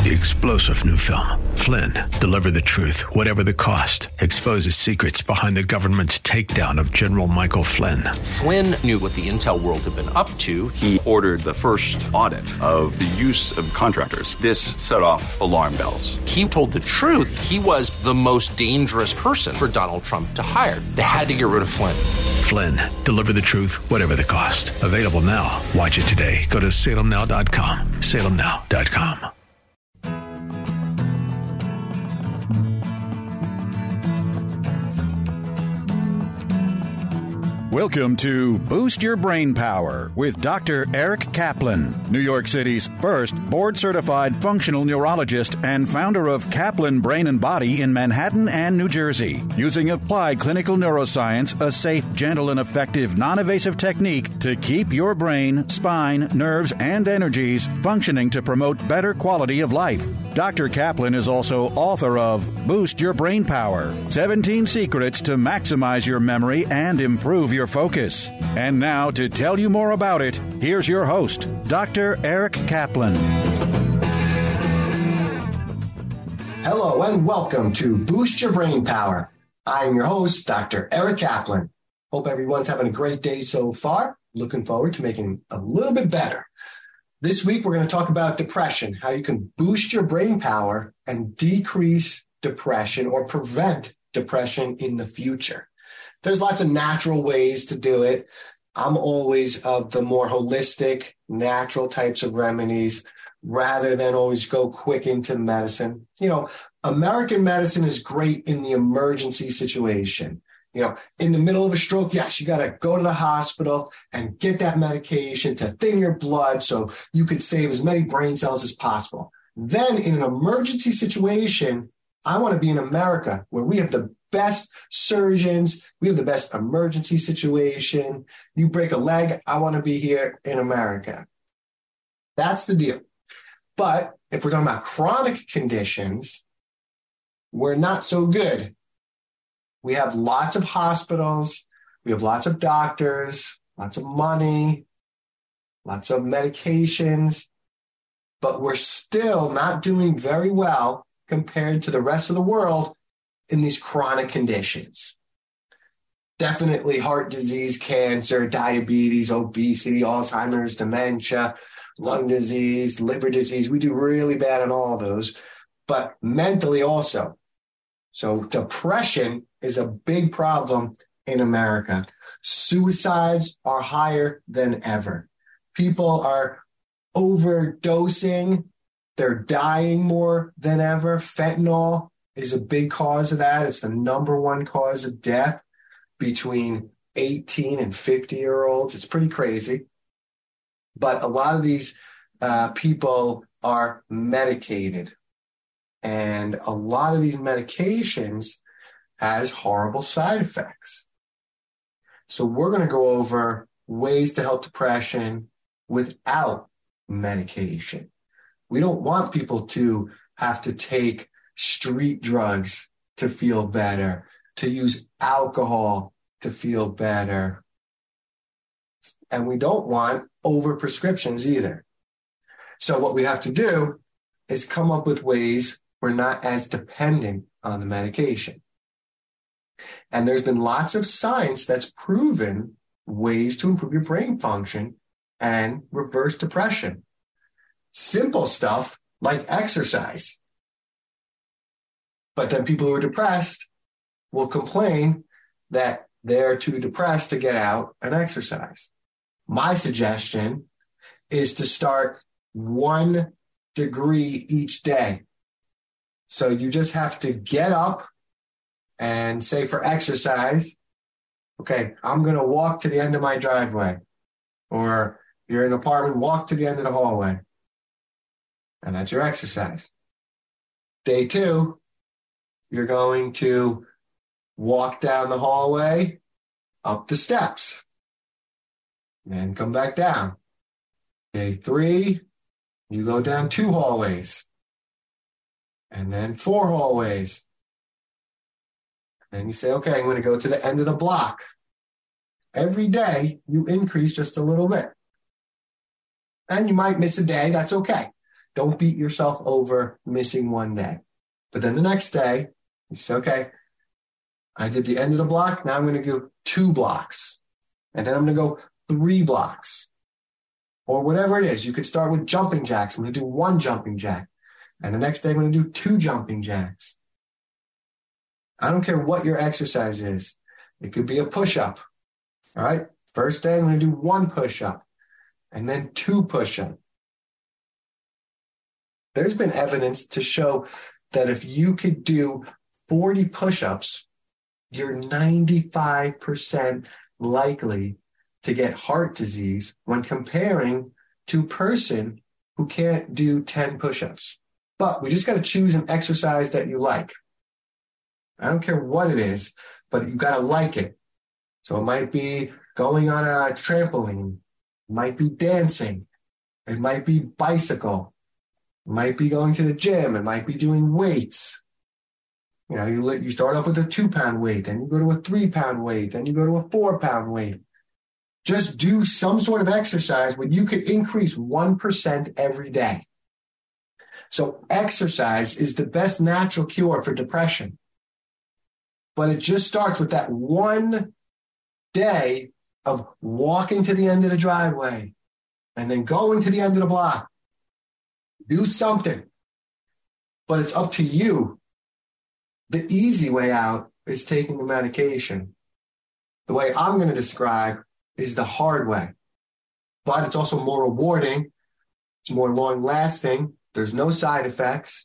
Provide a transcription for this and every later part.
The explosive new film, Flynn, deliver the truth, whatever the cost, exposes secrets behind the government's takedown of General Michael Flynn. Flynn knew what the intel world had been up to. He ordered the first audit of the use of contractors. This set off alarm bells. He told the truth. He was the most dangerous person for Donald Trump to hire. They had to get rid of Flynn. Flynn, deliver the truth, whatever the cost. Available now. Watch it today. Go to salemnow.com. salemnow.com. Welcome to Boost Your Brain Power with Dr. Eric Kaplan, New York City's first board-certified functional neurologist and founder of Kaplan Brain and Body in Manhattan and New Jersey. Using applied clinical neuroscience, a safe, gentle, and effective non-invasive technique to keep your brain, spine, nerves, and energies functioning to promote better quality of life. Dr. Kaplan is also author of Boost Your Brain Power, 17 Secrets to Maximize Your Memory and Improve Your Focus. And now, to tell you more about it, here's your host, Dr. Eric Kaplan. Hello and welcome to Boost Your Brain Power. I'm your host, Dr. Eric Kaplan. Hope everyone's having a great day so far. Looking forward to making a little bit better. This week, we're going to talk about depression, how you can boost your brain power and decrease depression or prevent depression in the future. There's lots of natural ways to do it. I'm always of the more holistic, natural types of remedies rather than always go quick into medicine. You know, American medicine is great in the emergency situation. You know, in the middle of a stroke, yes, you got to go to the hospital and get that medication to thin your blood so you could save as many brain cells as possible. Then in an emergency situation, I want to be in America where we have the best surgeons. We have the best emergency situation. You break a leg, I want to be here in America. That's the deal. But if we're talking about chronic conditions, we're not so good. We have lots of hospitals. We have lots of doctors, lots of money, lots of medications, but we're still not doing very well compared to the rest of the world in these chronic conditions. Definitely heart disease, cancer, diabetes, obesity, Alzheimer's, dementia, lung disease, liver disease. We do really bad on all those, but mentally also. So depression is a big problem in America. Suicides are higher than ever. People are overdosing. They're dying more than ever. Fentanyl is a big cause of that. It's the number one cause of death between 18 and 50-year-olds. It's pretty crazy. But a lot of these people are medicated. And a lot of these medications has horrible side effects. So we're going to go over ways to help depression without medication. We don't want people to have to take street drugs to feel better, to use alcohol to feel better. And we don't want overprescriptions either. So what we have to do is come up with ways we're not as dependent on the medication. And there's been lots of science that's proven ways to improve your brain function and reverse depression. Simple stuff like exercise. But then people who are depressed will complain that they're too depressed to get out and exercise. My suggestion is to start 1 degree each day. So you just have to get up and say for exercise, okay, I'm going to walk to the end of my driveway. Or if you're in an apartment, walk to the end of the hallway. And that's your exercise. Day 2, you're going to walk down the hallway, up the steps, and come back down. Day 3, you go down 2 hallways, and then 4 hallways. And you say, okay, I'm going to go to the end of the block. Every day, you increase just a little bit. And you might miss a day. That's okay. Don't beat yourself over missing one day. But then the next day, you say, okay, I did the end of the block. Now I'm going to do 2 blocks. And then I'm going to go 3 blocks. Or whatever it is. You could start with jumping jacks. I'm going to do 1 jumping jack. And the next day I'm going to do 2 jumping jacks. I don't care what your exercise is. It could be a push-up. All right. First day I'm going to do 1 push-up and then 2 push-ups. There's been evidence to show that if you could do 40 push-ups, you're 95% likely to get heart disease when comparing to a person who can't do 10 push-ups. But we just got to choose an exercise that you like. I don't care what it is, but you got to like it. So it might be going on a trampoline. It might be dancing. It might be bicycle. It might be going to the gym. It might be doing weights. You know, you start off with a 2-pound weight, then you go to a 3-pound weight, then you go to a 4-pound weight. Just do some sort of exercise where you could increase 1% every day. So exercise is the best natural cure for depression. But it just starts with that one day of walking to the end of the driveway and then going to the end of the block. Do something. But it's up to you. The easy way out is taking the medication. The way I'm going to describe is the hard way. But it's also more rewarding. It's more long-lasting. There's no side effects.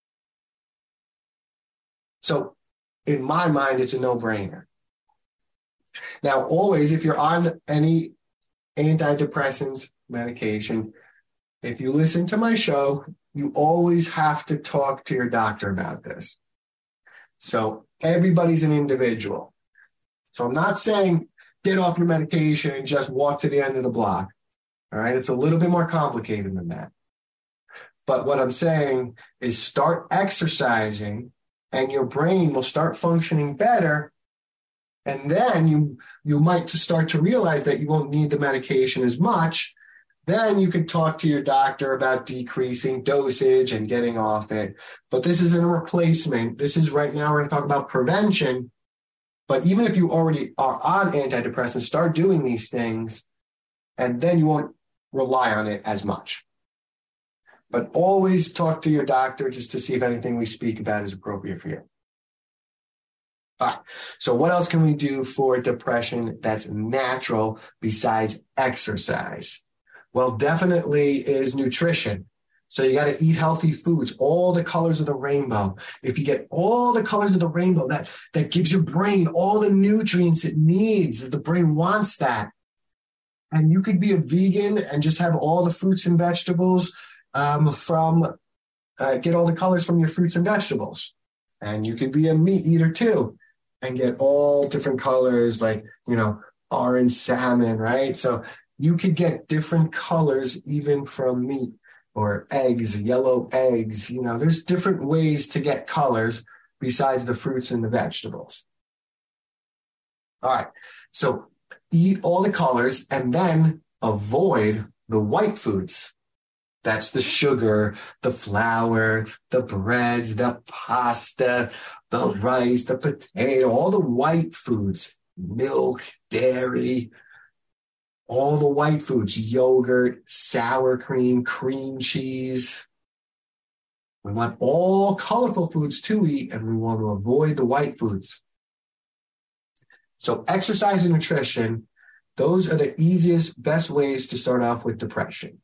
So in my mind, it's a no-brainer. Now, always, if you're on any antidepressants medication, if you listen to my show, you always have to talk to your doctor about this. So everybody's an individual. So I'm not saying get off your medication and just walk to the end of the block. All right. It's a little bit more complicated than that. But what I'm saying is start exercising and your brain will start functioning better. And then you might start to realize that you won't need the medication as much. Then you could talk to your doctor about decreasing dosage and getting off it. But this isn't a replacement. This is right now we're going to talk about prevention. But even if you already are on antidepressants, start doing these things, and then you won't rely on it as much. But always talk to your doctor just to see if anything we speak about is appropriate for you. All right. So what else can we do for depression that's natural besides exercise? Well, definitely is nutrition. So you got to eat healthy foods, all the colors of the rainbow. If you get all the colors of the rainbow, that gives your brain all the nutrients it needs. The brain wants that. And you could be a vegan and just have all the fruits and vegetables get all the colors from your fruits and vegetables. And you could be a meat eater too and get all different colors like, orange salmon, right? So you could get different colors even from meat or eggs, yellow eggs. There's different ways to get colors besides the fruits and the vegetables. All right. So eat all the colors and then avoid the white foods. That's the sugar, the flour, the breads, the pasta, the rice, the potato, all the white foods, milk, dairy, all the white foods, yogurt, sour cream, cream cheese. We want all colorful foods to eat, and we want to avoid the white foods. So exercise and nutrition, those are the easiest, best ways to start off with depression.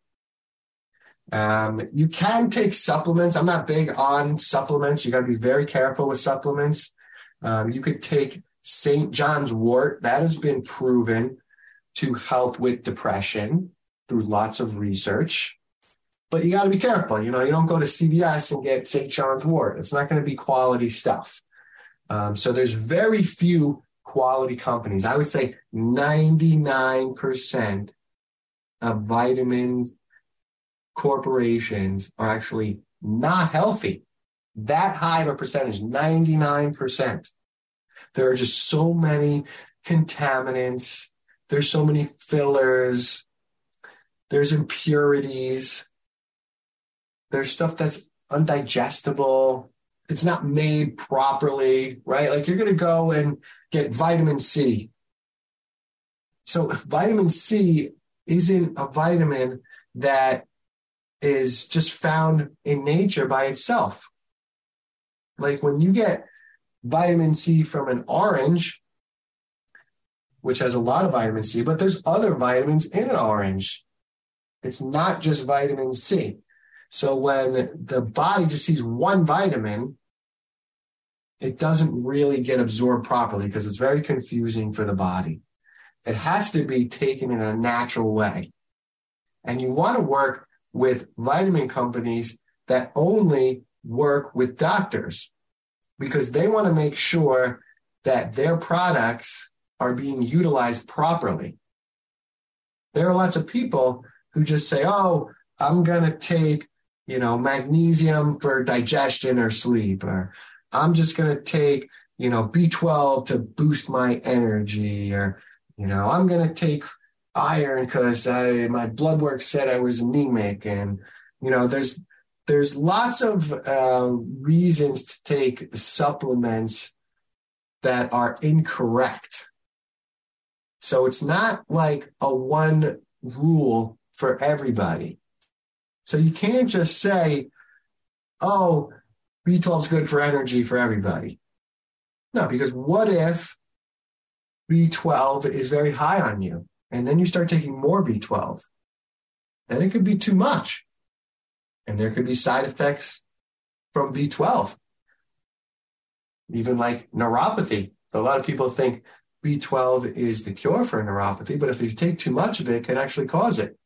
You can take supplements. I'm not big on supplements. You got to be very careful with supplements. You could take St. John's wort. That has been proven to help with depression through lots of research. But you got to be careful. You don't go to CVS and get St. John's wort. It's not going to be quality stuff. So there's very few quality companies. I would say 99% of vitamin corporations are actually not healthy. That high of a percentage, 99%. There are just so many contaminants. There's so many fillers. There's impurities. There's stuff that's undigestible. It's not made properly, right? Like you're going to go and get vitamin C. So vitamin C isn't a vitamin that is just found in nature by itself. Like when you get vitamin C from an orange, which has a lot of vitamin C, but there's other vitamins in an orange. It's not just vitamin C. So when the body just sees one vitamin, it doesn't really get absorbed properly because it's very confusing for the body. It has to be taken in a natural way. And you want to work with vitamin companies that only work with doctors because they want to make sure that their products are being utilized properly. There are lots of people who just say, oh, I'm going to take, magnesium for digestion or sleep, or I'm just going to take, B12 to boost my energy, or, I'm going to take iron because my blood work said I was anemic. And, there's lots of reasons to take supplements that are incorrect. So it's not like a one rule for everybody. So you can't just say, oh, B12 is good for energy for everybody. No, because what if B12 is very high on you and then you start taking more B12? Then it could be too much. And there could be side effects from B12, even like neuropathy. A lot of people think B12 is the cure for neuropathy, but if you take too much of it, it can actually cause it.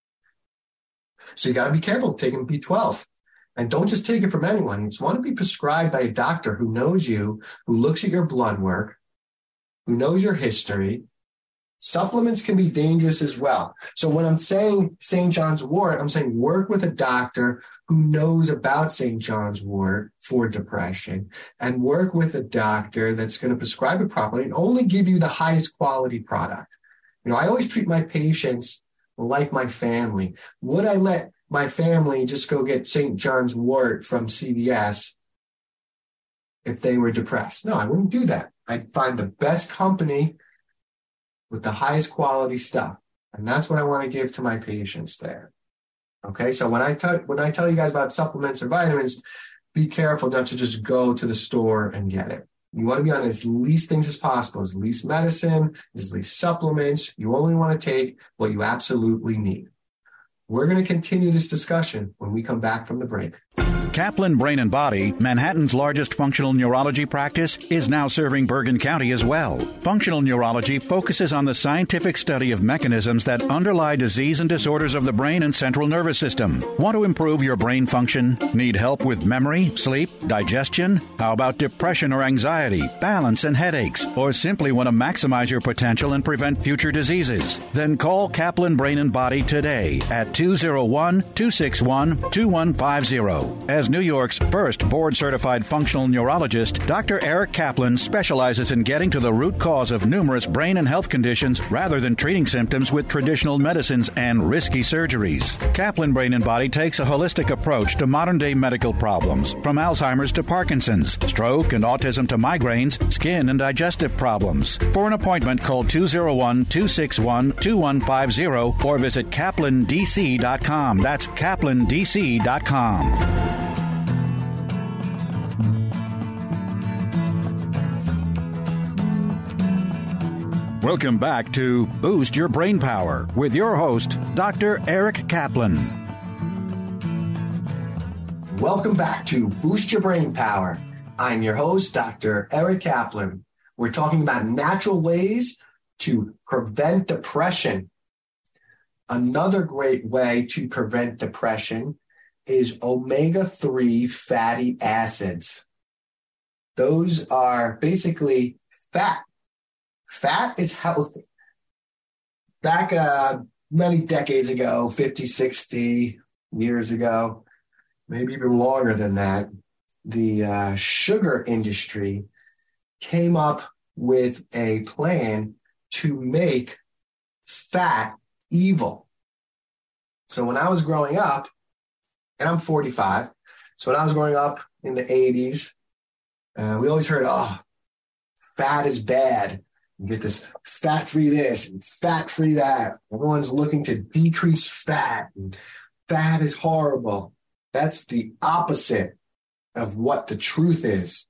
So you got to be careful taking B12. And don't just take it from anyone. You just want to be prescribed by a doctor who knows you, who looks at your blood work, who knows your history. Supplements can be dangerous as well. So when I'm saying St. John's wort, I'm saying work with a doctor who knows about St. John's wort for depression, and work with a doctor that's going to prescribe it properly and only give you the highest quality product. I always treat my patients like my family. Would I let my family just go get St. John's wort from CVS if they were depressed? No, I wouldn't do that. I'd find the best company with the highest quality stuff. And that's what I want to give to my patients there. Okay, so when I tell you guys about supplements or vitamins, be careful not to just go to the store and get it. You want to be on as least things as possible, as least medicine, as least supplements. You only want to take what you absolutely need. We're going to continue this discussion when we come back from the break. Kaplan Brain and Body, Manhattan's largest functional neurology practice, is now serving Bergen County as well. Functional neurology focuses on the scientific study of mechanisms that underlie disease and disorders of the brain and central nervous system. Want to improve your brain function? Need help with memory, sleep, digestion? How about depression or anxiety, balance and headaches? Or simply want to maximize your potential and prevent future diseases? Then call Kaplan Brain and Body today at 201-261-2150. As New York's first board-certified functional neurologist, Dr. Eric Kaplan specializes in getting to the root cause of numerous brain and health conditions rather than treating symptoms with traditional medicines and risky surgeries. Kaplan Brain and Body takes a holistic approach to modern-day medical problems, from Alzheimer's to Parkinson's, stroke and autism to migraines, skin and digestive problems. For an appointment, call 201-261-2150 or visit kaplandc.com. That's kaplandc.com. Welcome back to Boost Your Brain Power with your host, Dr. Eric Kaplan. Welcome back to Boost Your Brain Power. I'm your host, Dr. Eric Kaplan. We're talking about natural ways to prevent depression. Another great way to prevent depression is omega-3 fatty acids. Those are basically fat. Fat is healthy. Back many decades ago, 50, 60 years ago, maybe even longer than that, the sugar industry came up with a plan to make fat evil. So when I was growing up, and I'm 45. So when I was growing up in the 80s, we always heard, oh, fat is bad. You get this fat-free this and fat-free that. Everyone's looking to decrease fat, and fat is horrible. That's the opposite of what the truth is.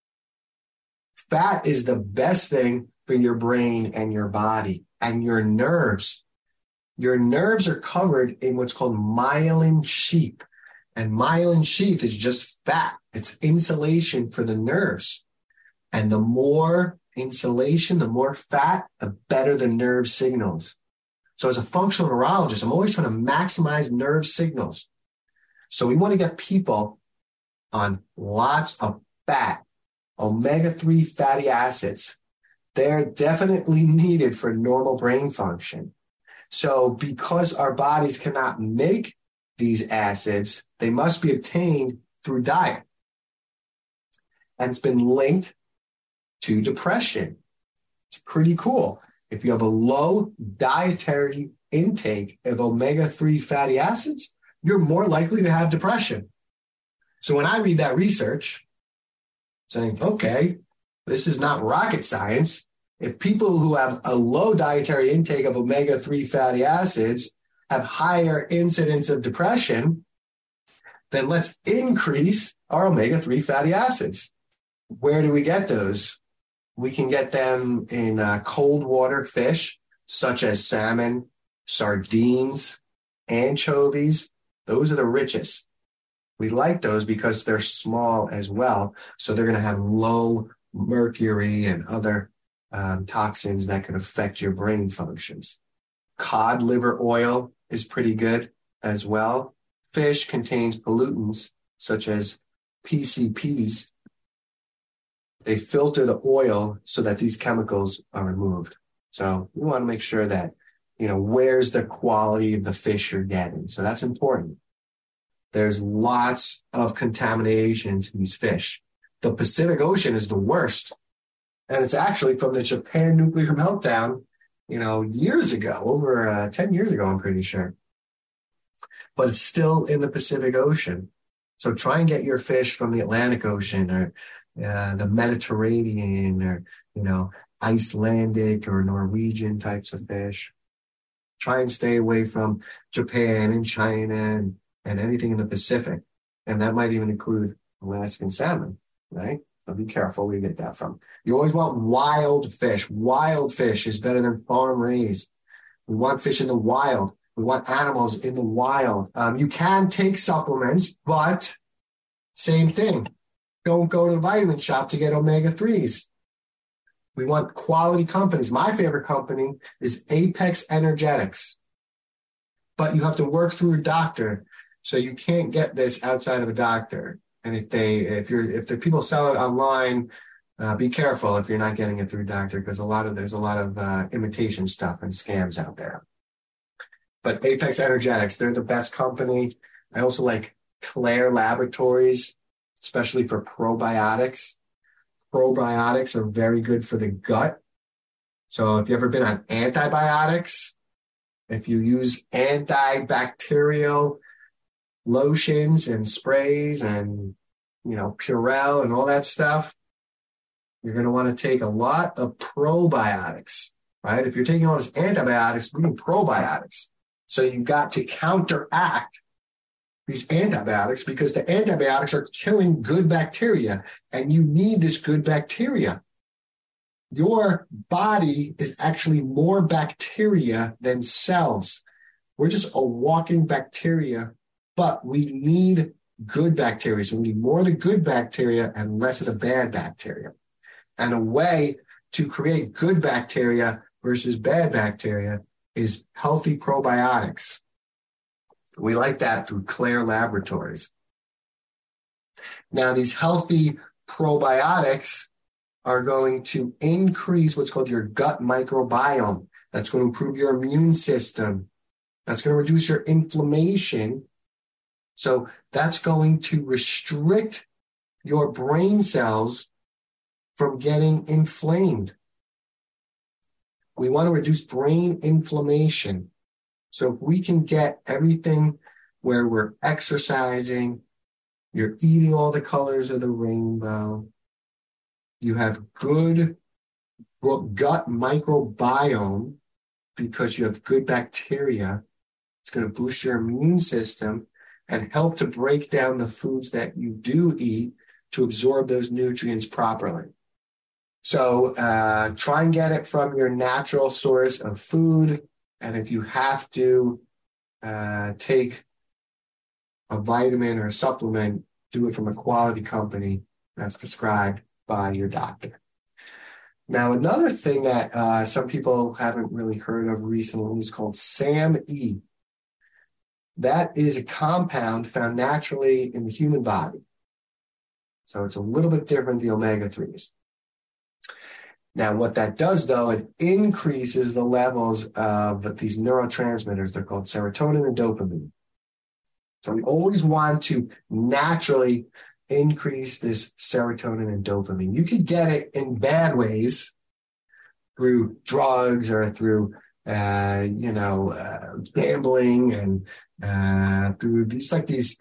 Fat is the best thing for your brain and your body and your nerves. Your nerves are covered in what's called myelin sheath. And myelin sheath is just fat. It's insulation for the nerves. And the more insulation, the more fat, the better the nerve signals. So as a functional neurologist, I'm always trying to maximize nerve signals. So we want to get people on lots of fat, omega-3 fatty acids. They're definitely needed for normal brain function. So because our bodies cannot make these acids, they must be obtained through diet. And it's been linked to depression. It's pretty cool. If you have a low dietary intake of omega-3 fatty acids, you're more likely to have depression. So when I read that research, saying, okay, this is not rocket science. If people who have a low dietary intake of omega-3 fatty acids have higher incidence of depression, then let's increase our omega-3 fatty acids. Where do we get those? We can get them in cold water fish, such as salmon, sardines, anchovies. Those are the richest. We like those because they're small as well. So they're going to have low mercury and other toxins that can affect your brain functions. Cod liver oil is pretty good as well. Fish contains pollutants such as PCPs. They filter the oil so that these chemicals are removed. So we want to make sure that, where's the quality of the fish you're getting. So that's important. There's lots of contamination to these fish. The Pacific Ocean is the worst. And it's actually from the Japan nuclear meltdown, years ago, over 10 years ago, I'm pretty sure. But it's still in the Pacific Ocean. So try and get your fish from the Atlantic Ocean or the Mediterranean or, Icelandic or Norwegian types of fish. Try and stay away from Japan and China and anything in the Pacific. And that might even include Alaskan salmon, right? So be careful where you get that from. You always want wild fish. Wild fish is better than farm raised. We want fish in the wild. We want animals in the wild. You can take supplements, but same thing. Don't go to the vitamin shop to get omega-3s. We want quality companies. My favorite company is Apex Energetics. But you have to work through a doctor. So you can't get this outside of a doctor. And if the people sell it online, be careful if you're not getting it through a doctor, because there's a lot of imitation stuff and scams out there. But Apex Energetics, they're the best company. I also like Claire Laboratories, especially for probiotics. Probiotics are very good for the gut. So if you've ever been on antibiotics, if you use antibacterial lotions and sprays and, Purell and all that stuff, you're going to want to take a lot of probiotics, right? If you're taking all these antibiotics, we need probiotics. So you've got to counteract these antibiotics because the antibiotics are killing good bacteria, and you need this good bacteria. Your body is actually more bacteria than cells. We're just a walking bacteria, but we need good bacteria. So we need more of the good bacteria and less of the bad bacteria. And a way to create good bacteria versus bad bacteria is healthy probiotics. We like that through Claire Laboratories. Now, these healthy probiotics are going to increase what's called your gut microbiome. That's going to improve your immune system. That's going to reduce your inflammation. So that's going to restrict your brain cells from getting inflamed. We want to reduce brain inflammation. So if we can get everything where we're exercising, you're eating all the colors of the rainbow, you have good gut microbiome because you have good bacteria. It's going to boost your immune system and help to break down the foods that you do eat to absorb those nutrients properly. So try and get it from your natural source of food. And if you have to take a vitamin or a supplement, do it from a quality company that's prescribed by your doctor. Now, another thing that some people haven't really heard of recently is called SAMe. That is a compound found naturally in the human body. So it's a little bit different than the omega-3s. Now, what that does, though, it increases the levels of these neurotransmitters. They're called serotonin and dopamine. So we always want to naturally increase this serotonin and dopamine. You could get it in bad ways through drugs or through, gambling and through these things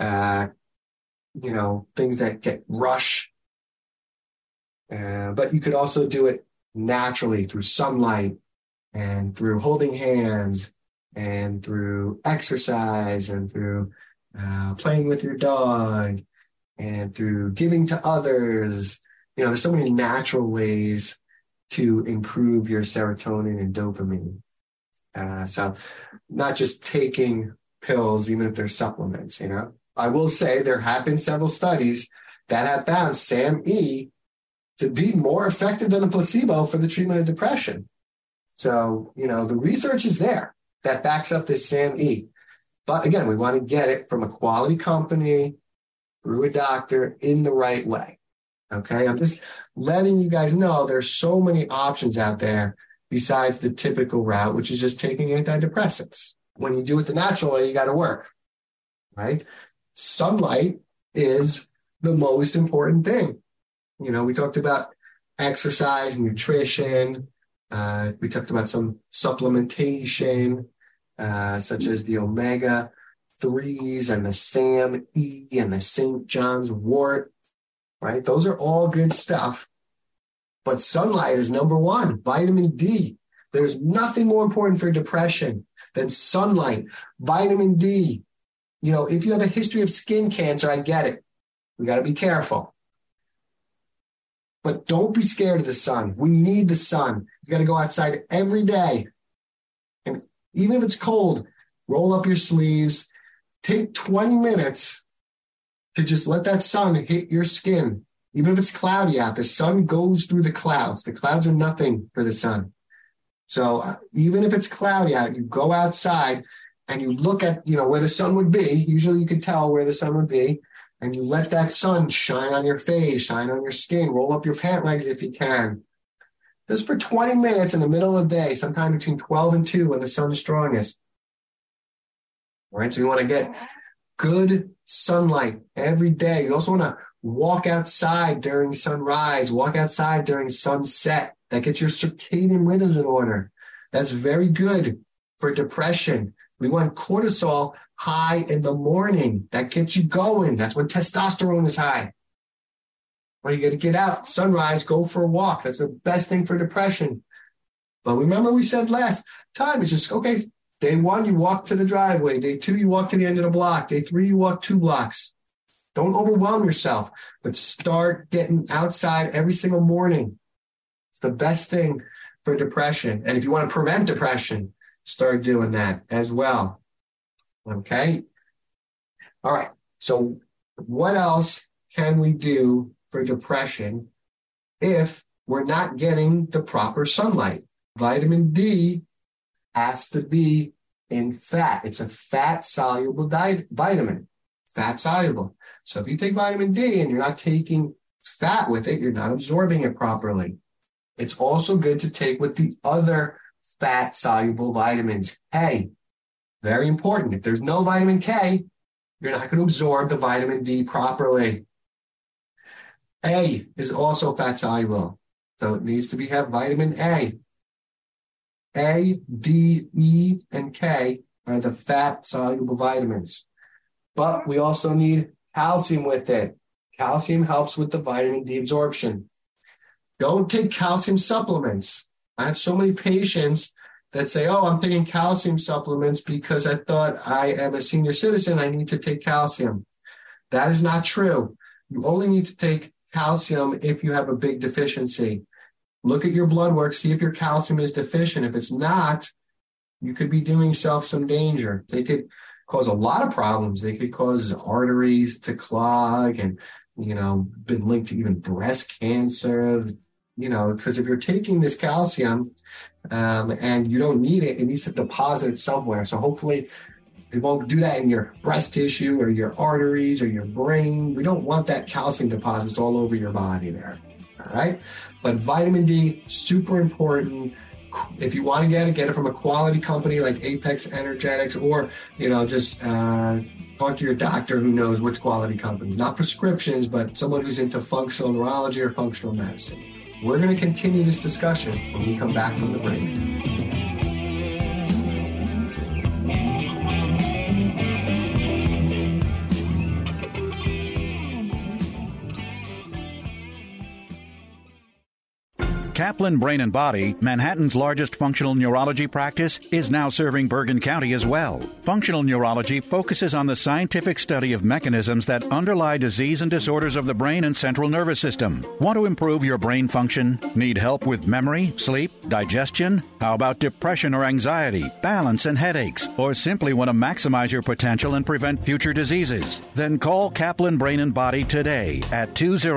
that get rush. But you could also do it naturally through sunlight and through holding hands and through exercise and through playing with your dog and through giving to others. There's so many natural ways to improve your serotonin and dopamine. So not just taking pills, even if they're supplements, I will say there have been several studies that have found SAMe to be more effective than a placebo for the treatment of depression. So, the research is there that backs up this SAMe. But again, we want to get it from a quality company through a doctor in the right way. Okay, I'm just letting you guys know there's so many options out there besides the typical route, which is just taking antidepressants. When you do it the natural way, you got to work, right? Sunlight is the most important thing. We talked about exercise, nutrition. We talked about some supplementation, such as the omega-3s and the SAMe and the St. John's wort, right? Those are all good stuff. But sunlight is number one. Vitamin D. There's nothing more important for depression than sunlight. Vitamin D. If you have a history of skin cancer, I get it. We got to be careful. But don't be scared of the sun. We need the sun. You got to go outside every day. And even if it's cold, roll up your sleeves. Take 20 minutes to just let that sun hit your skin. Even if it's cloudy out, the sun goes through the clouds. The clouds are nothing for the sun. So even if it's cloudy out, you go outside and you look at, where the sun would be. Usually you could tell where the sun would be. And you let that sun shine on your face, shine on your skin, roll up your pant legs if you can. Just for 20 minutes in the middle of the day, sometime between 12 and 2 when the sun's strongest. All right, so you want to get good sunlight every day. You also want to walk outside during sunrise, walk outside during sunset. That gets your circadian rhythms in order. That's very good for depression. We want cortisol high in the morning. That gets you going. That's when testosterone is high. Well, you got to get out, sunrise, go for a walk. That's the best thing for depression. But remember we said last time, it's just, okay, day 1, you walk to the driveway. Day 2, you walk to the end of the block. Day 3, you walk 2 blocks. Don't overwhelm yourself, but start getting outside every single morning. It's the best thing for depression. And if you want to prevent depression, start doing that as well. Okay? All right. So what else can we do for depression if we're not getting the proper sunlight? Vitamin D has to be in fat. It's a fat-soluble vitamin, fat-soluble. So if you take vitamin D and you're not taking fat with it, you're not absorbing it properly. It's also good to take with the other fat-soluble vitamins. K, very important. If there's no vitamin K, you're not going to absorb the vitamin D properly. A is also fat-soluble, so it needs to have vitamin A. A, D, E, and K are the fat-soluble vitamins. but we also need calcium with it. Calcium helps with the vitamin D absorption. Don't take calcium supplements. I have so many patients that say, oh, I'm taking calcium supplements because I thought I am a senior citizen. I need to take calcium. That is not true. You only need to take calcium if you have a big deficiency. Look at your blood work, see if your calcium is deficient. If it's not, you could be doing yourself some danger. They could cause a lot of problems. They could cause arteries to clog and, been linked to even breast cancer, because if you're taking this calcium and you don't need it, it needs to deposit it somewhere. So hopefully it won't do that in your breast tissue or your arteries or your brain. We don't want that calcium deposits all over your body there. All right. But vitamin D, super important. If you want to get it from a quality company like Apex Energetics, or, just talk to your doctor who knows which quality companies, not prescriptions, but someone who's into functional neurology or functional medicine. We're going to continue this discussion when we come back from the break. Kaplan Brain and Body, Manhattan's largest functional neurology practice, is now serving Bergen County as well. Functional neurology focuses on the scientific study of mechanisms that underlie disease and disorders of the brain and central nervous system. Want to improve your brain function? Need help with memory, sleep, digestion? How about depression or anxiety, balance and headaches? Or simply want to maximize your potential and prevent future diseases? Then call Kaplan Brain and Body today at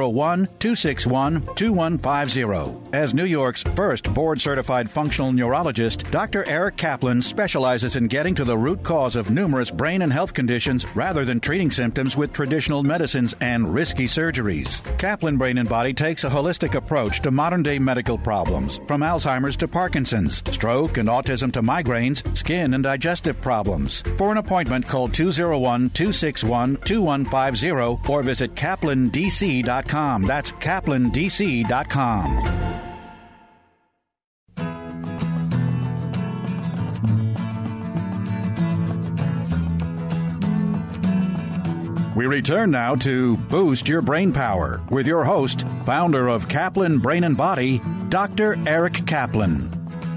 201-261-2150. As New York's first board-certified functional neurologist, Dr. Eric Kaplan specializes in getting to the root cause of numerous brain and health conditions rather than treating symptoms with traditional medicines and risky surgeries. Kaplan Brain and Body takes a holistic approach to modern-day medical problems, from Alzheimer's to Parkinson's, stroke and autism to migraines, skin and digestive problems. For an appointment, call 201-261-2150 or visit kaplandc.com. That's kaplandc.com. We return now to Boost Your Brain Power with your host, founder of Kaplan Brain and Body, Dr. Eric Kaplan.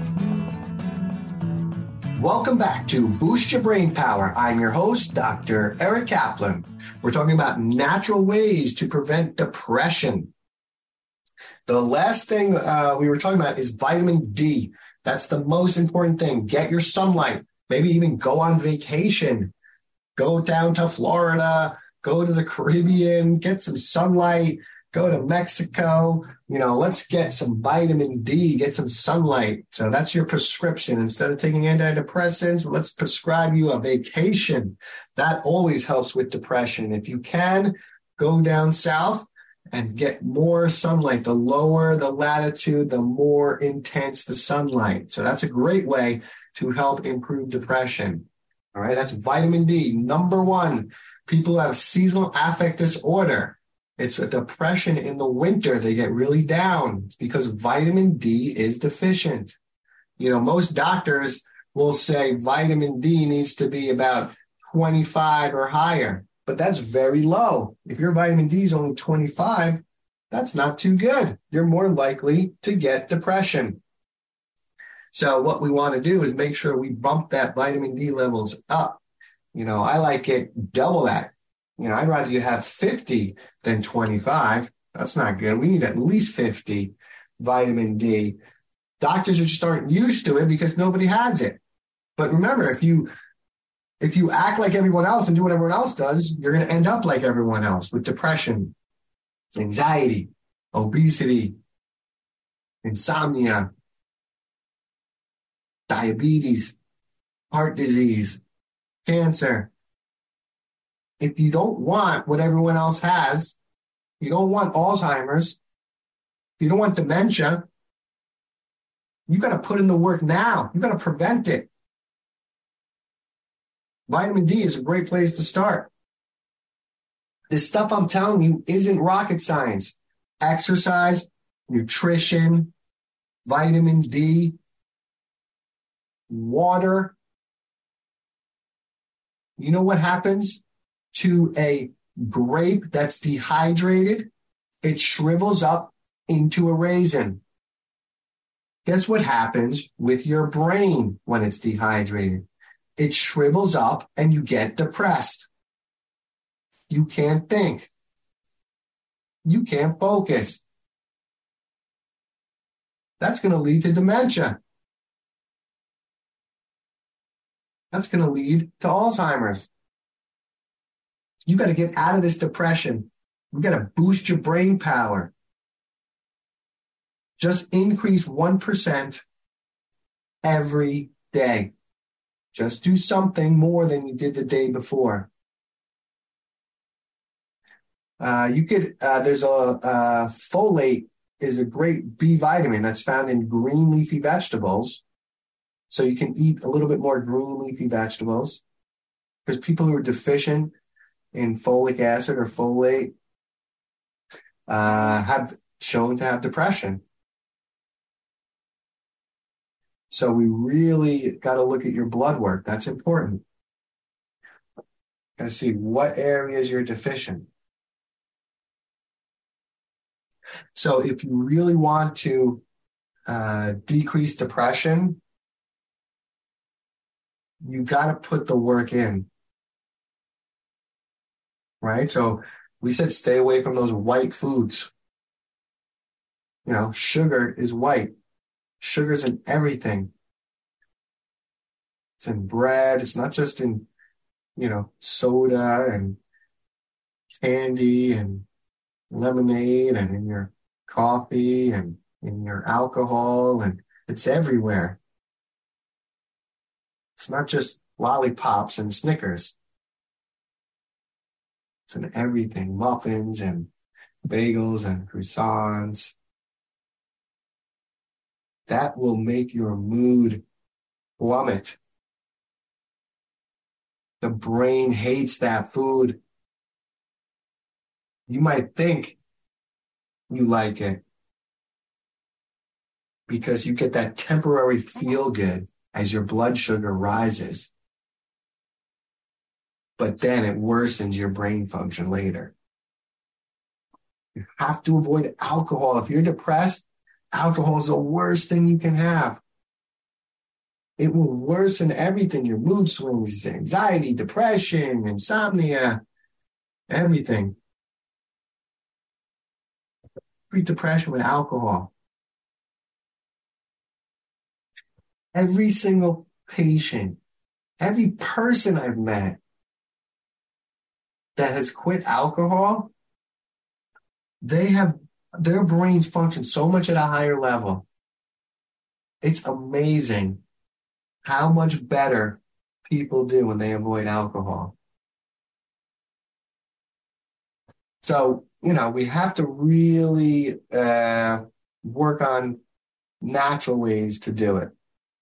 Welcome back to Boost Your Brain Power. I'm your host, Dr. Eric Kaplan. We're talking about natural ways to prevent depression. The last thing we were talking about is vitamin D. That's the most important thing. Get your sunlight. Maybe even go on vacation. Go down to Florida. Go to the Caribbean, get some sunlight, go to Mexico, let's get some vitamin D, get some sunlight. So that's your prescription. Instead of taking antidepressants, let's prescribe you a vacation. That always helps with depression. If you can, go down south and get more sunlight. The lower the latitude, the more intense the sunlight. So that's a great way to help improve depression. All right, that's vitamin D. Number one. People who have seasonal affect disorder. It's a depression in the winter. They get really down. It's because vitamin D is deficient. Most doctors will say vitamin D needs to be about 25 or higher, but that's very low. If your vitamin D is only 25, that's not too good. You're more likely to get depression. So what we want to do is make sure we bump that vitamin D levels up. I like it double that. I'd rather you have 50 than 25. That's not good. We need at least 50 vitamin D. Doctors just aren't used to it because nobody has it. But remember, if you act like everyone else and do what everyone else does, you're going to end up like everyone else with depression, anxiety, obesity, insomnia, diabetes, heart disease, cancer. If you don't want what everyone else has, you don't want Alzheimer's, you don't want dementia, you got to put in the work now. You got to prevent it. Vitamin D is a great place to start. This stuff I'm telling you isn't rocket science. Exercise, nutrition, vitamin D, water. You know what happens to a grape that's dehydrated, it shrivels up into a raisin. Guess what happens with your brain when it's dehydrated? It shrivels up and you get depressed. You can't think. You can't focus. That's going to lead to dementia. That's going to lead to Alzheimer's. You got to get out of this depression. You got to boost your brain power. Just increase 1% every day. Just do something more than you did the day before. There's folate is a great B vitamin that's found in green leafy vegetables. So you can eat a little bit more green leafy vegetables, because people who are deficient in folic acid or folate have shown to have depression. So we really got to look at your blood work. That's important. Got to see what areas you're deficient. So if you really want to decrease depression, you got to put the work in, right? So we said stay away from those white foods. You know, sugar is white. Sugar's in everything. It's in bread. It's not just in, soda and candy and lemonade and in your coffee and in your alcohol, and it's everywhere. It's not just lollipops and Snickers. It's in everything, muffins and bagels and croissants. That will make your mood plummet. The brain hates that food. You might think you like it because you get that temporary feel good as your blood sugar rises. But then it worsens your brain function later. You have to avoid alcohol. If you're depressed, alcohol is the worst thing you can have. It will worsen everything, your mood swings, anxiety, depression, insomnia, everything. Treat depression with alcohol. Every single patient, every person I've met that has quit alcohol, their brains function so much at a higher level. It's amazing how much better people do when they avoid alcohol. So, we have to really work on natural ways to do it.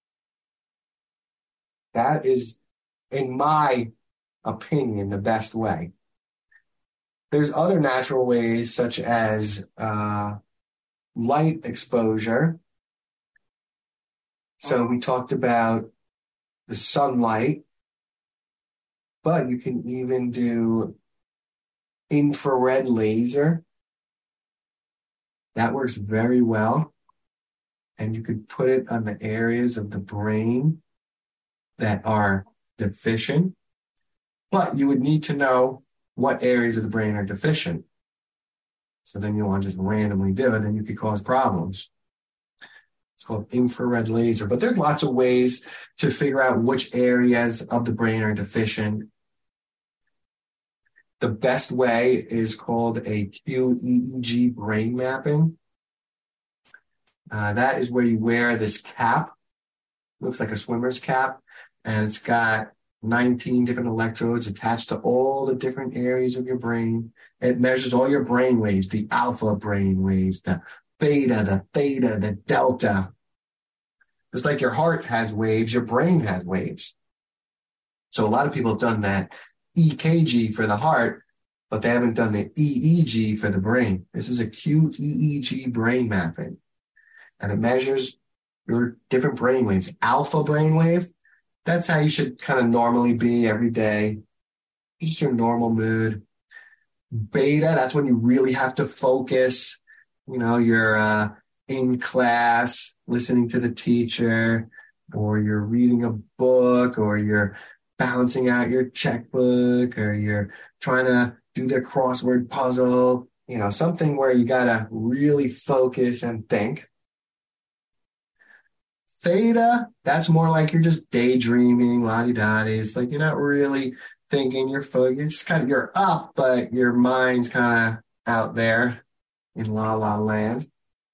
That is, in my opinion, the best way. There's other natural ways, such as light exposure. So we talked about the sunlight, but you can even do infrared laser. That works very well. And you could put it on the areas of the brain that are deficient. But you would need to know what areas of the brain are deficient. So then you don't want to just randomly do it, then you could cause problems. It's called infrared laser. But there's lots of ways to figure out which areas of the brain are deficient. The best way is called a QEEG brain mapping. That is where you wear this cap. Looks like a swimmer's cap. And it's got 19 different electrodes attached to all the different areas of your brain. It measures all your brain waves, the alpha brain waves, the beta, the theta, the delta. Just like your heart has waves, your brain has waves. So a lot of people have done that EKG for the heart, but they haven't done the EEG for the brain. This is a QEEG brain mapping. And it measures your different brain waves. Alpha brain wave, that's how you should kind of normally be every day. just your normal mood. Beta, that's when you really have to focus. You're in class, listening to the teacher, or you're reading a book, or you're balancing out your checkbook, or you're trying to do the crossword puzzle, something where you got to really focus and think. Theta, that's more like you're just daydreaming, la-di-da-di. It's like you're not really thinking, you're just you're up, but your mind's kind of out there in la-la land.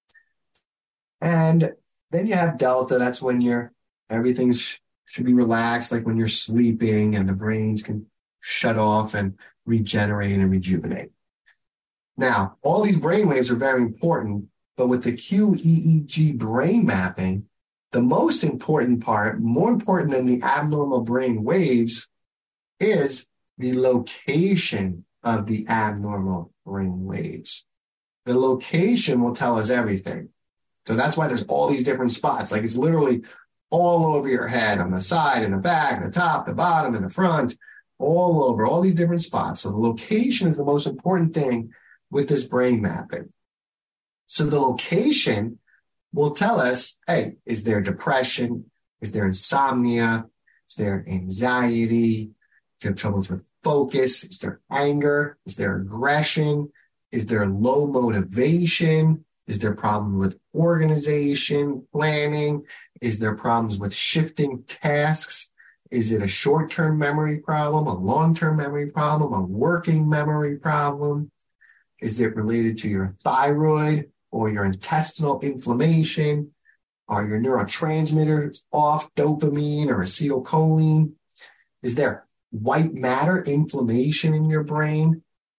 And then you have delta, that's when everything should be relaxed, like when you're sleeping and the brains can shut off and regenerate and rejuvenate. Now, all these brain waves are very important, but with the QEEG brain mapping, the most important part, more important than the abnormal brain waves, is the location of the abnormal brain waves. The location will tell us everything. So that's why there's all these different spots. Like it's literally all over your head, on the side, in the back, the top, the bottom, and the front, all over, all these different spots. So the location is the most important thing with this brain mapping. So the location will tell us, hey, is there depression? Is there insomnia? Is there anxiety? Do you have troubles with focus? Is there anger? Is there aggression? Is there low motivation? Is there problems with organization, planning? Is there problems with shifting tasks? Is it a short-term memory problem, a long-term memory problem, a working memory problem? Is it related to your thyroid or your intestinal inflammation? Are your neurotransmitters off, dopamine or acetylcholine? Is there white matter inflammation in your brain?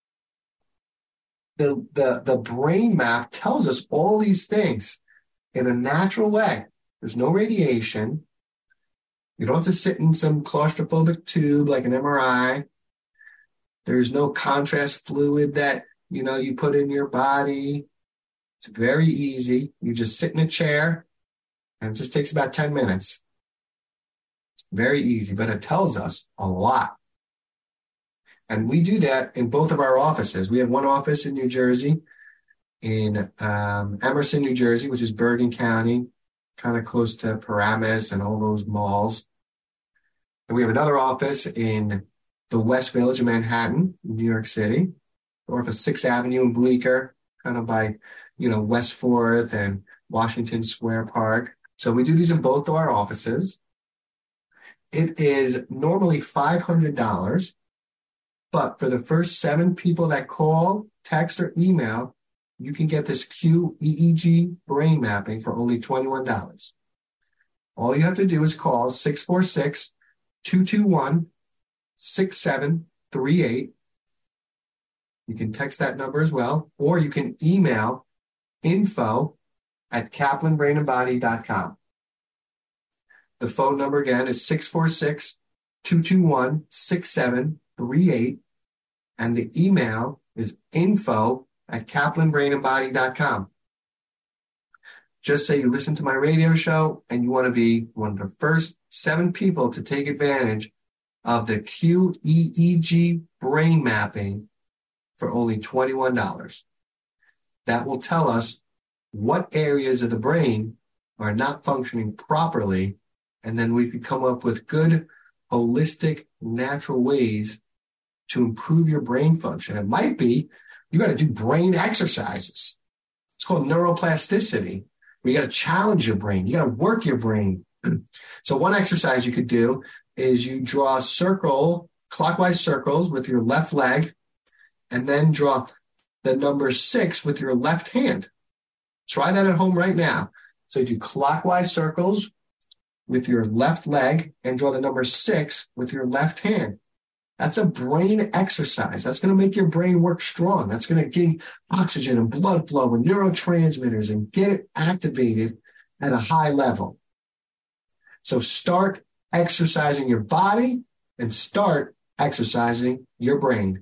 The brain map tells us all these things in a natural way. There's no radiation. You don't have to sit in some claustrophobic tube like an MRI. There's no contrast fluid that, you put in your body. It's very easy. You just sit in a chair and it just takes about 10 minutes. Very easy, but it tells us a lot. And we do that in both of our offices. We have one office in New Jersey, in Emerson, New Jersey, which is Bergen County, kind of close to Paramus and all those malls. And we have another office in the West Village of Manhattan, New York City, or off of 6th Avenue in Bleecker, kind of by, West 4th and Washington Square Park. So we do these in both of our offices. It is normally $500, but for the first 7 people that call, text, or email, you can get this QEEG brain mapping for only $21. All you have to do is call 646-221-6738. You can text that number as well, or you can email info@kaplanbrainandbody.com. The phone number again is 646-221-6738, and the email is info@kaplanbrainandbody.com. Just say you listen to my radio show and you want to be one of the first 7 people to take advantage of the QEEG brain mapping for only $21. That will tell us what areas of the brain are not functioning properly, and then we can come up with good, holistic, natural ways to improve your brain function. It might be you got to do brain exercises. It's called neuroplasticity. You got to challenge your brain. You got to work your brain. So one exercise you could do is you draw clockwise circles with your left leg, and then draw the number 6 with your left hand. Try that at home right now. So you do clockwise circles with your left leg and draw the number 6 with your left hand. That's a brain exercise. That's going to make your brain work strong. That's going to gain oxygen and blood flow and neurotransmitters and get it activated at a high level. So start exercising your body and start exercising your brain.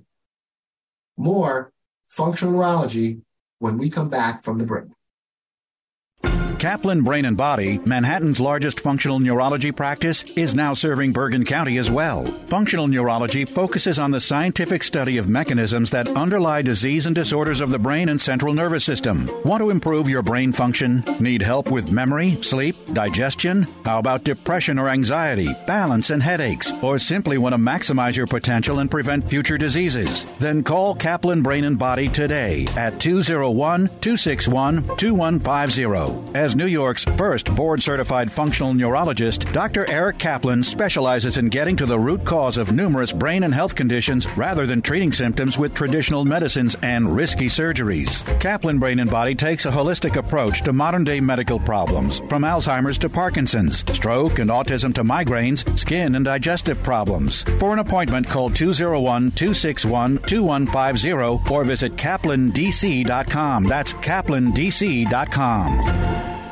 More functional neurology when we come back from the break. Kaplan Brain and Body, Manhattan's largest functional neurology practice, is now serving Bergen County as well. Functional neurology focuses on the scientific study of mechanisms that underlie disease and disorders of the brain and central nervous system. Want to improve your brain function? Need help with memory, sleep, digestion? How about depression or anxiety, balance and headaches? Or simply want to maximize your potential and prevent future diseases? Then call Kaplan Brain and Body today at 201-261-2150. As New York's first board-certified functional neurologist, Dr. Eric Kaplan specializes in getting to the root cause of numerous brain and health conditions rather than treating symptoms with traditional medicines and risky surgeries. Kaplan Brain and Body takes a holistic approach to modern-day medical problems, from Alzheimer's to Parkinson's, stroke and autism to migraines, skin and digestive problems. For an appointment, call 201-261-2150 or visit kaplandc.com. That's kaplandc.com.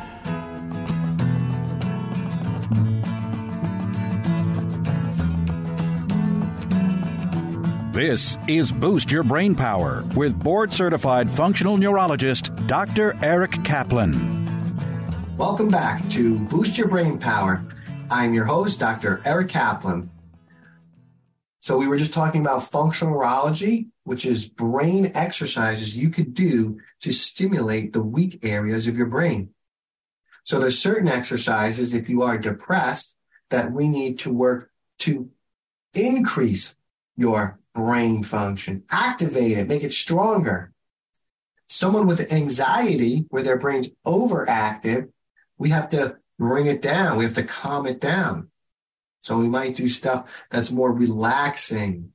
This is Boost Your Brain Power with board-certified functional neurologist Dr. Eric Kaplan. Welcome back to Boost Your Brain Power. I'm your host, Dr. Eric Kaplan. So we were just talking about functional neurology, which is brain exercises you could do to stimulate the weak areas of your brain. So there's certain exercises, if you are depressed, that we need to work to increase your brain function, activate it, make it stronger. Someone with anxiety, where their brain's overactive, we have to bring it down. We have to calm it down. So we might do stuff that's more relaxing.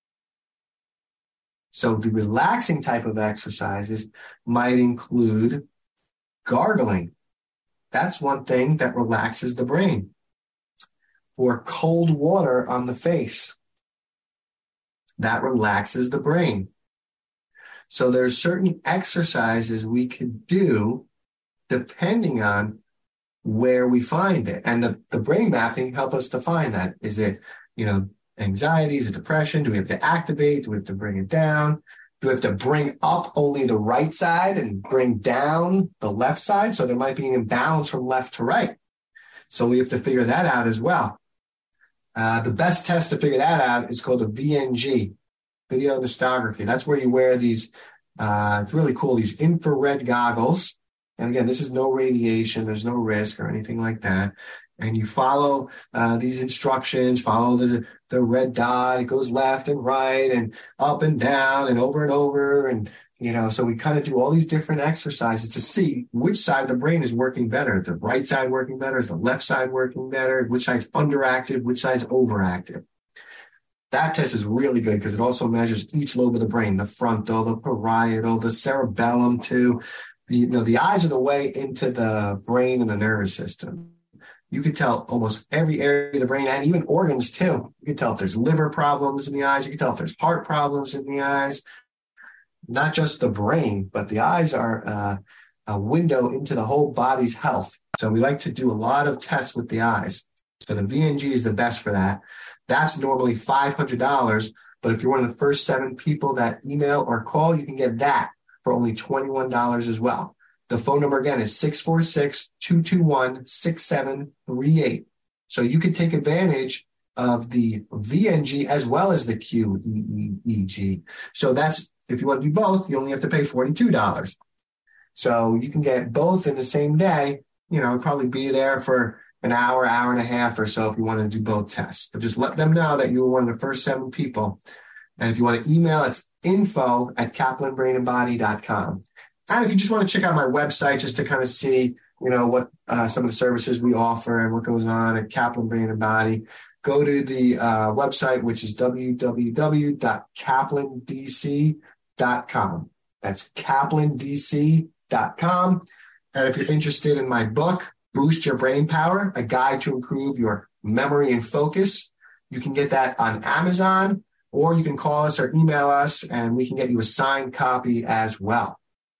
So the relaxing type of exercises might include gargling. That's one thing that relaxes the brain. Or cold water on the face. That relaxes the brain. So there's certain exercises we can do depending on where we find it. And the brain mapping help us to find that. Is it, anxiety? Is it depression? Do we have to activate? Do we have to bring it down? Do we have to bring up only the right side and bring down the left side? So there might be an imbalance from left to right. So we have to figure that out as well. The best test to figure that out is called a VNG, video nystography. That's where you wear these, it's really cool, these infrared goggles. And again, this is no radiation. There's no risk or anything like that. And you follow these instructions, follow the red dot. It goes left and right and up and down and over. And, so we kind of do all these different exercises to see which side of the brain is working better. Is the right side working better? Is the left side working better? Which side's underactive? Which side's overactive? That test is really good because it also measures each lobe of the brain, the frontal, the parietal, the cerebellum too. The eyes are the way into the brain and the nervous system. You could tell almost every area of the brain and even organs too. You can tell if there's liver problems in the eyes. You can tell if there's heart problems in the eyes. Not just the brain, but the eyes are a window into the whole body's health. So we like to do a lot of tests with the eyes. So the VNG is the best for that. That's normally $500. But if you're one of the first 7 people that email or call, you can get that for only $21 as well. The phone number again is 646-221-6738. So you can take advantage of the VNG as well as the QEEG. So that's, if you want to do both, you only have to pay $42. So you can get both in the same day, probably be there for an hour, hour and a half or so if you want to do both tests. But just let them know that you were one of the first 7 people. And if you want to email, it's info@kaplanbrainandbody.com. And if you just want to check out my website just to kind of see, what some of the services we offer and what goes on at Kaplan Brain and Body, go to the website, which is www.kaplandc.com. That's kaplandc.com. And if you're interested in my book, Boost Your Brain Power, A Guide to Improve Your Memory and Focus, you can get that on Amazon, or you can call us or email us, and we can get you a signed copy as well.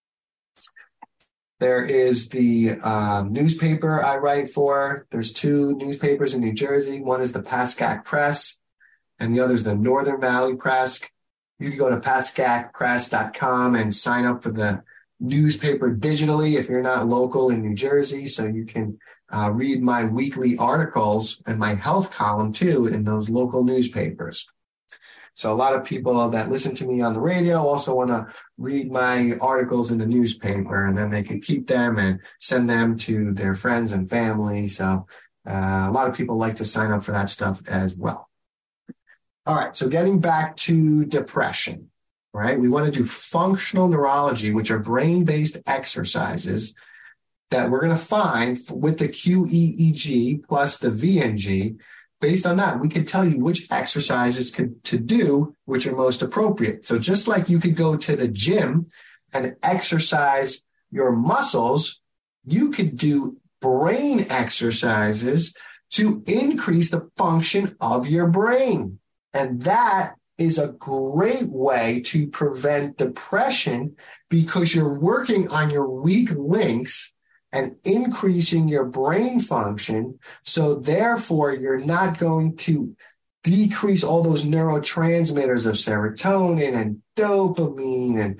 There is the newspaper I write for. There's 2 newspapers in New Jersey. One is the Pascack Press, and the other is the Northern Valley Press. You can go to pascackpress.com and sign up for the newspaper digitally if you're not local in New Jersey, so you can read my weekly articles and my health column too in those local newspapers. So a lot of people that listen to me on the radio also want to read my articles in the newspaper, and then they can keep them and send them to their friends and family. So a lot of people like to sign up for that stuff as well. All right, so getting back to depression, right? We want to do functional neurology, which are brain-based exercises that we're going to find with the QEEG plus the VNG. Based on that, we could tell you which exercises to do, which are most appropriate. So just like you could go to the gym and exercise your muscles, you could do brain exercises to increase the function of your brain. And that is a great way to prevent depression because you're working on your weak links and increasing your brain function. So therefore, you're not going to decrease all those neurotransmitters of serotonin and dopamine and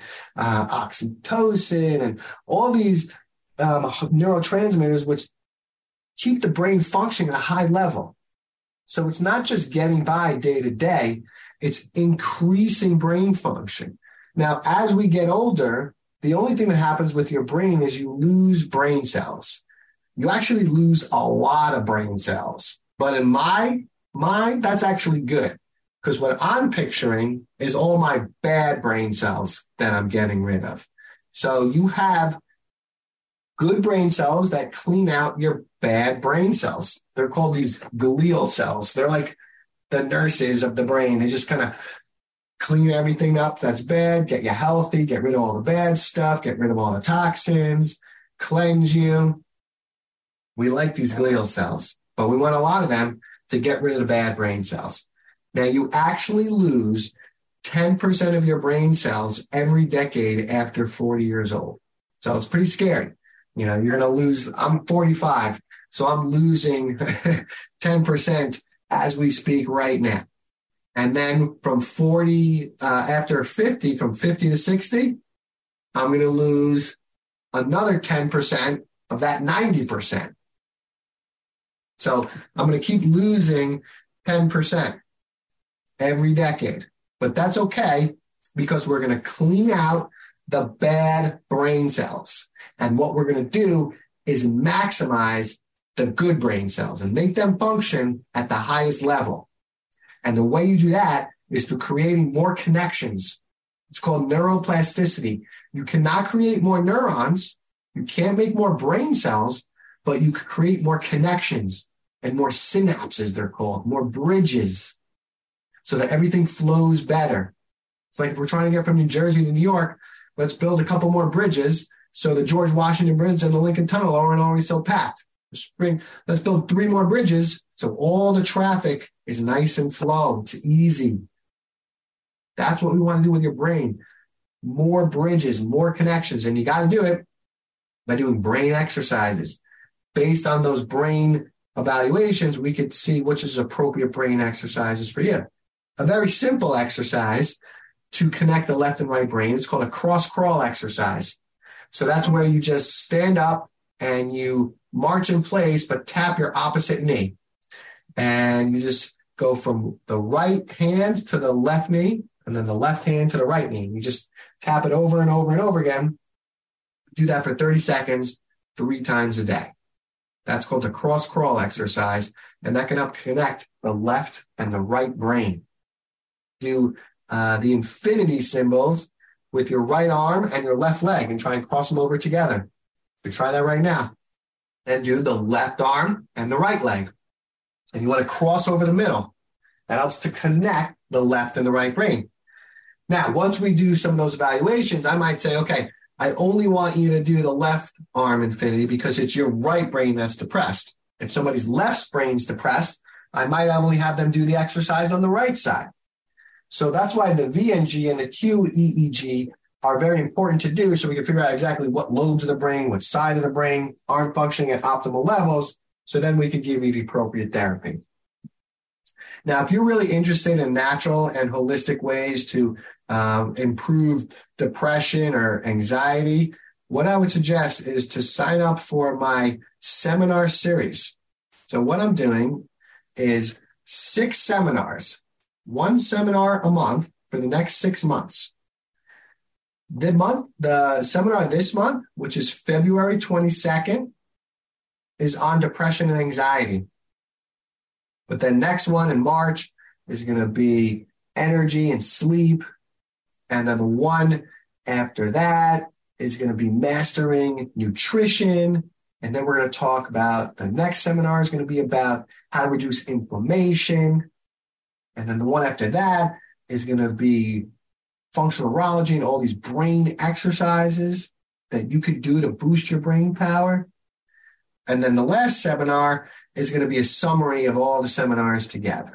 oxytocin and all these neurotransmitters, which keep the brain functioning at a high level. So it's not just getting by day to day, it's increasing brain function. Now, as we get older, the only thing that happens with your brain is you lose brain cells. You actually lose a lot of brain cells. But in my mind, that's actually good because what I'm picturing is all my bad brain cells that I'm getting rid of. So you have good brain cells that clean out your bad brain cells. They're called these glial cells. They're like the nurses of the brain. They just kind of clean everything up that's bad, get you healthy, get rid of all the bad stuff, get rid of all the toxins, cleanse you. We like these glial cells, but we want a lot of them to get rid of the bad brain cells. Now, you actually lose 10% of your brain cells every decade after 40 years old. So it's pretty scary. You know, you're going to lose, I'm 45, so I'm losing 10% as we speak right now. And then from 40, after 50, from 50 to 60, I'm going to lose another 10% of that 90%. So I'm going to keep losing 10% every decade. But that's okay because we're going to clean out the bad brain cells. And what we're going to do is maximize the good brain cells and make them function at the highest level. And the way you do that is through creating more connections. It's called neuroplasticity. You cannot create more neurons. You can't make more brain cells, but you can create more connections and more synapses, they're called, more bridges, so that everything flows better. It's like if we're trying to get from New Jersey to New York, let's build a couple more bridges so the George Washington Bridge and the Lincoln Tunnel aren't always so packed. Let's build 3 more bridges so all the traffic is nice and flow. It's easy. That's what we want to do with your brain. More bridges, more connections. And you got to do it by doing brain exercises. Based on those brain evaluations, we could see which is appropriate brain exercises for you. A very simple exercise to connect the left and right brain is called a cross-crawl exercise. So that's where you just stand up and you march in place, but tap your opposite knee. And you just go from the right hand to the left knee, and then the left hand to the right knee. You just tap it over and over and over again. Do that for 30 seconds, 3 times a day. That's called the cross-crawl exercise, and that can help connect the left and the right brain. Do the infinity symbols with your right arm and your left leg and try and cross them over together. You try that right now. And do the left arm and the right leg. And you want to cross over the middle. That helps to connect the left and the right brain. Now, once we do some of those evaluations, I might say, okay, I only want you to do the left arm infinity because it's your right brain that's depressed. If somebody's left brain's depressed, I might only have them do the exercise on the right side. So that's why the VNG and the QEEG are very important to do so we can figure out exactly what lobes of the brain, which side of the brain aren't functioning at optimal levels, so then we could give you the appropriate therapy. Now, if you're really interested in natural and holistic ways to improve depression or anxiety, what I would suggest is to sign up for my seminar series. So what I'm doing is 6 seminars, 1 seminar a month for the next 6 months. The seminar this month, which is February 22nd, is on depression and anxiety. But the next one in March is going to be energy and sleep. And then the one after that is going to be mastering nutrition. And then we're going to talk about the next seminar is going to be about how to reduce inflammation. And then the one after that is going to be functional neurology and all these brain exercises that you could do to boost your brain power. And then the last seminar is going to be a summary of all the seminars together.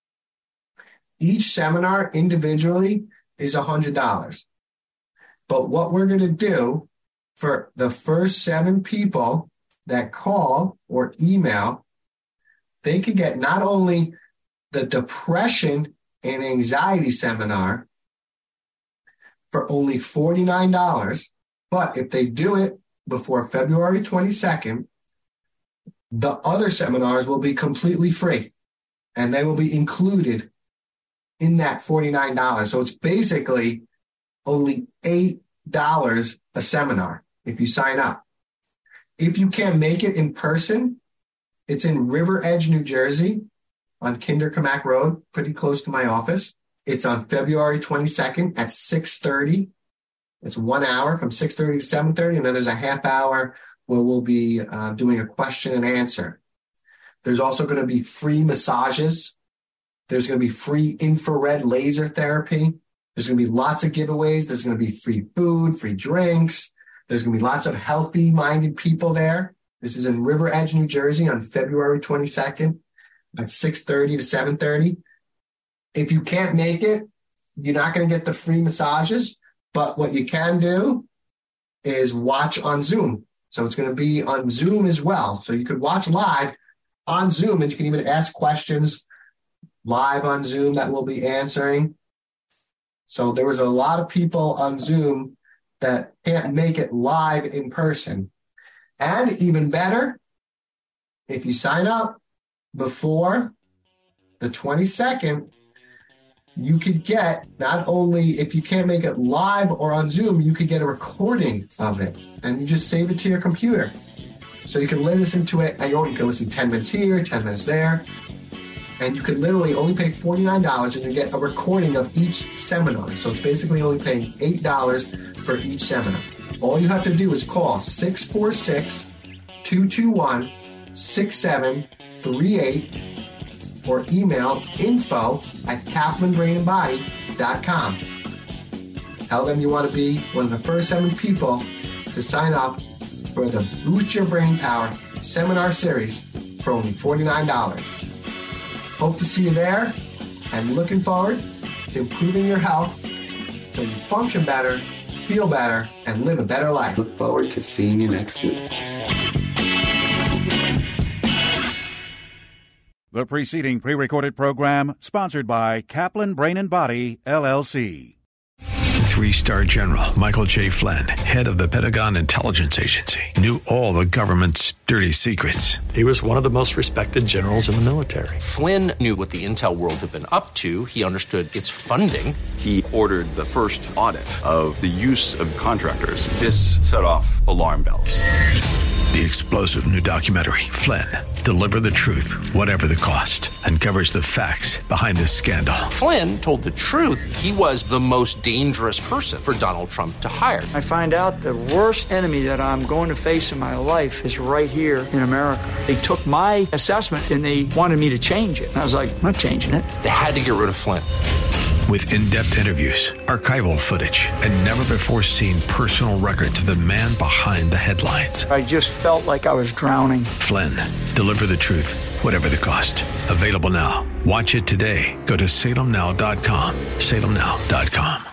Each seminar individually is $100. But what we're going to do for the first 7 people that call or email, they could get not only the depression and anxiety seminar for only $49, but if they do it before February 22nd, the other seminars will be completely free, and they will be included in that $49. So it's basically only $8 a seminar if you sign up. If you can't make it in person, it's in River Edge, New Jersey on Kinderkamak Road, pretty close to my office. It's on February 22nd at 6:30. It's 1 hour from 6:30 to 7:30, and then there's a half hour where we'll be doing a question and answer. There's also going to be free massages. There's going to be free infrared laser therapy. There's going to be lots of giveaways. There's going to be free food, free drinks. There's going to be lots of healthy-minded people there. This is in River Edge, New Jersey on February 22nd at 6:30 to 7:30. If you can't make it, you're not going to get the free massages, but what you can do is watch on Zoom. So it's going to be on Zoom as well. So you could watch live on Zoom, and you can even ask questions live on Zoom that we'll be answering. So there was a lot of people on Zoom that can't make it live in person. And even better, if you sign up before the 22nd, you could get, not only if you can't make it live or on Zoom, you could get a recording of it, and you just save it to your computer. So you can listen to it, and you can listen 10 minutes here, 10 minutes there, and you could literally only pay $49 and you get a recording of each seminar. So it's basically only paying $8 for each seminar. All you have to do is call 646-221-6738 or email info@kaplanbrainandbody.com. Tell them you want to be one of the first 7 people to sign up for the Boost Your Brain Power seminar series for only $49. Hope to see you there, and looking forward to improving your health so you function better, feel better, and live a better life. Look forward to seeing you next week. The preceding pre-recorded program sponsored by Kaplan Brain and Body, LLC. 3-star General Michael J. Flynn, head of the Pentagon Intelligence Agency, knew all the government's dirty secrets. He was one of the most respected generals in the military. Flynn knew what the intel world had been up to. He understood its funding. He ordered the first audit of the use of contractors. This set off alarm bells. The explosive new documentary, Flynn, Deliver the Truth, Whatever the Cost, uncovers the facts behind this scandal. Flynn told the truth. He was the most dangerous person for Donald Trump to hire. I find out the worst enemy that I'm going to face in my life is right here in America. They took my assessment and they wanted me to change it. And I was like, I'm not changing it. They had to get rid of Flynn. With in-depth interviews, archival footage, and never-before-seen personal records of the man behind the headlines. I just felt like I was drowning. Flynn, Deliver the Truth, Whatever the Cost. Available now. Watch it today. Go to salemnow.com. salemnow.com.